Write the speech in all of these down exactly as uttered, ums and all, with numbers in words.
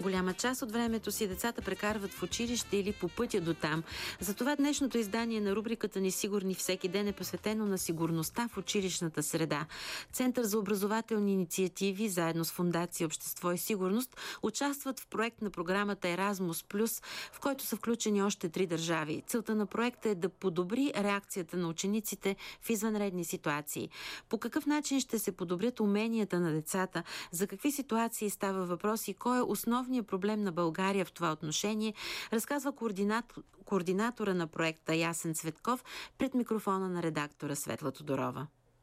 Голяма част от времето си децата прекарват в училище или по пътя до там. Затова днешното издание на рубриката ни Сигурни всеки ден е посветено на сигурността в училищната среда. Център за образователни инициативи, заедно с Фондация Общество и сигурност, участват в проект на програмата Еразмус плюс, в който са включени още три държави. Целта на проекта е да подобри реакцията на учениците в извънредни ситуации. По какъв начин ще се подобрят уменията на децата, за какви ситуации става въпрос и кой е основният проблем на България в това отношение, разказва координатор, координатора на проекта Ясен Цветков пред микрофона на редактора Светла Тодорова.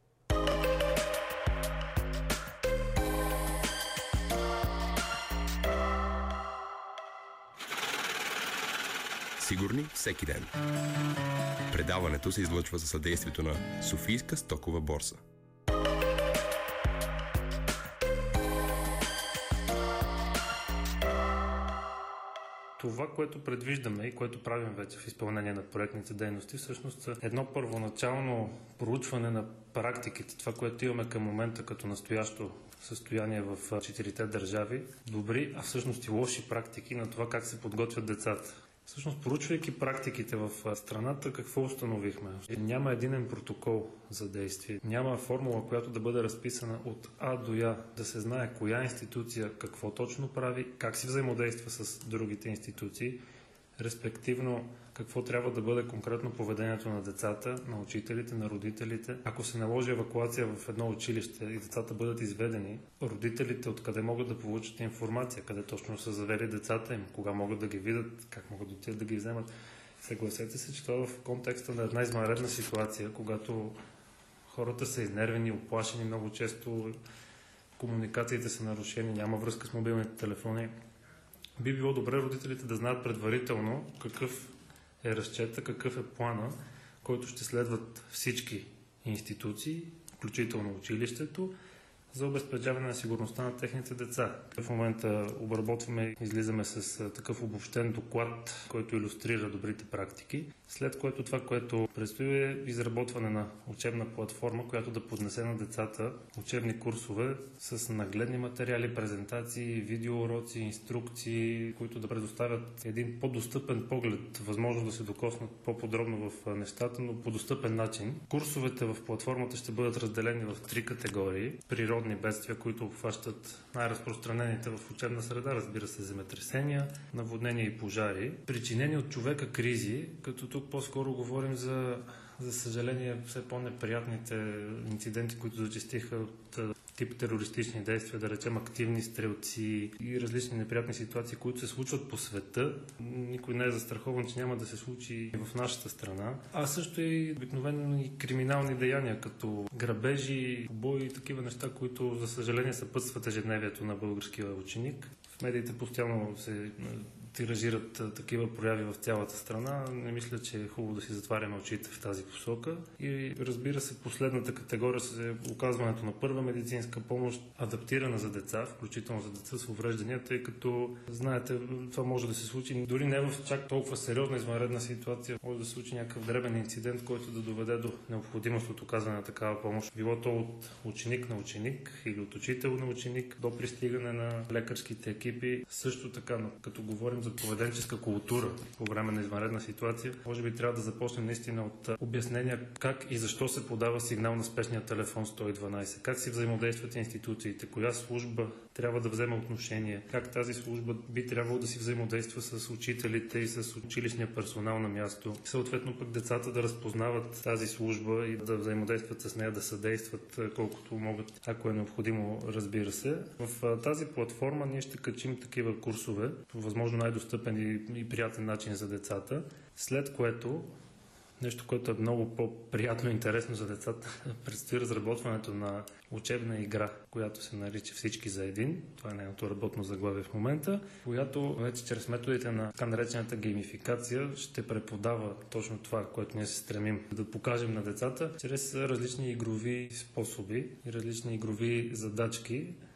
Сигурни всеки ден. Предаването се излъчва за съдействието на Софийска стокова борса. Това, което предвиждаме и което правим вече в изпълнение на проектните дейности, всъщност е едно първоначално проучване на практиките, това, което имаме към момента като настоящо състояние в четирите държави, добри, а всъщност и лоши практики на това как се подготвят децата. Всъщност, поручвайки практиките в страната, какво установихме? Няма единен протокол за действие. Няма формула, която да бъде разписана от А до Я, да се знае коя институция какво точно прави, как си взаимодейства с другите институции, респективно какво трябва да бъде конкретно поведението на децата, на учителите, на родителите. Ако се наложи евакуация в едно училище и децата бъдат изведени, родителите откъде могат да получат информация, къде точно са завели децата им, кога могат да ги видят, как могат да отидат да ги вземат. Съгласете се, че това в контекста на една извънредна ситуация, когато хората са изнервени, оплашени, много често комуникациите са нарушени, няма връзка с мобилните телефони. Би било добре родителите да знаят предварително какъв е разчета, какъв е плана, който ще следват всички институции, включително училището, за обезпечаване на сигурността на техните деца. В момента обработваме и излизаме с такъв обобщен доклад, който илюстрира добрите практики, след което това, което предстои е изработване на учебна платформа, която да поднесе на децата учебни курсове с нагледни материали, презентации, видеоуроци, инструкции, които да предоставят един по-достъпен поглед, възможно да се докоснат по-подробно в нещата, но по достъпен начин. Курсовете в платформата ще бъдат разделени в три категории. Природни бедствия, които обхващат най-разпространените в учебна среда, разбира се, земетресения, наводнения и пожари, причинени от човека кризи, като тук по-скоро говорим за, за съжаление, все по-неприятните инциденти, които зачестиха от тип терористични действия, да речем активни стрелци и различни неприятни ситуации, които се случват по света. Никой не е застрахован, че няма да се случи и в нашата страна. А също и обикновено и криминални деяния, като грабежи, побои и такива неща, които за съжаление съпътстват ежедневието на българския ученик. В медиите постоянно се тиражират такива прояви в цялата страна. Не мисля, че е хубаво да си затваряме очите в тази посока. И разбира се, последната категория е оказването на първа медицинска помощ, адаптирана за деца, включително за деца с увреждания, тъй като, знаете, това може да се случи дори не в чак толкова сериозна извънредна ситуация. Може да се случи някакъв дребен инцидент, който да доведе до необходимост от оказване на такава помощ. Било то от ученик на ученик или от учител на ученик до пристигане на лекарските екипи. Също така, но като говорим за поведенческа култура по време на извънредна ситуация, може би трябва да започнем наистина от обяснения как и защо се подава сигнал на спешния телефон сто и дванадесет, как си взаимодействат институциите, коя служба трябва да вземе отношение, как тази служба би трябвало да си взаимодейства с учителите и с училищния персонал на място. Съответно пък децата да разпознават тази служба и да взаимодействат с нея, да съдействат колкото могат, ако е необходимо, разбира се. В тази платформа ние ще качим такива курсове, по възможно най-достъпен и, и приятен начин за децата, след което нещо, което е много по-приятно и интересно за децата, предстои разработването на учебна игра, която се нарича Всички за един. Това е нейното работно заглавие в момента, която вече чрез методите на така наречената геймификация ще преподава точно това, което ние се стремим да покажем на децата, чрез различни игрови способи и различни игрови задачки,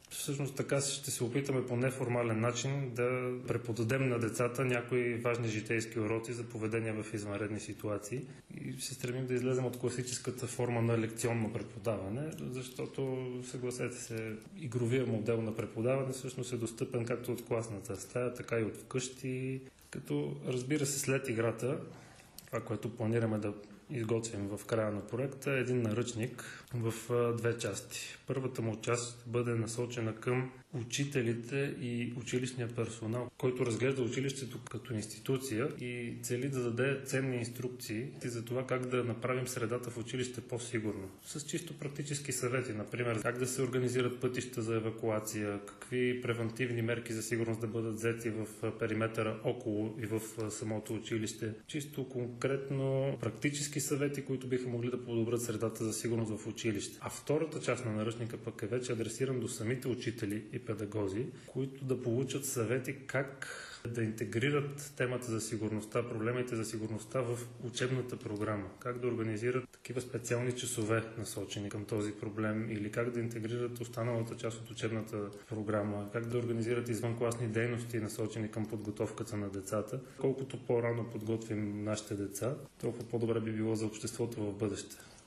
Всъщност така ще се опитаме по неформален начин да преподадем на децата някои важни житейски уроци за поведение в извънредни ситуации и се стремим да излезем от класическата форма на лекционно преподаване, защото, съгласете се, игровия модел на преподаване всъщност е достъпен както от класната стая, така и от вкъщи, като разбира се след играта, това, което планираме да изготвим в края на проекта, е един наръчник в две части. Първата му част ще бъде насочена към учителите и училищния персонал, който разглежда училището като институция и цели да даде ценни инструкции за това как да направим средата в училище по-сигурно. С чисто практически съвети, например, как да се организират пътища за евакуация, какви превентивни мерки за сигурност да бъдат взети в периметъра около и в самото училище. Чисто конкретно практически съвети, които биха могли да подобрят средата за сигурност в училище. А втората част на наръчника пък е вече адресиран до самите учители и педагози, които да получат съвети как да интегрират темата за сигурността, проблемите за сигурността в учебната програма, как да организират такива специални часове насочени към този проблем или как да интегрират останалата част от учебната програма, как да организират извънкласни дейности насочени към подготовката на децата. Колкото по-рано подготвим нашите деца, толкова по-добре би било за обществото в бъдеще.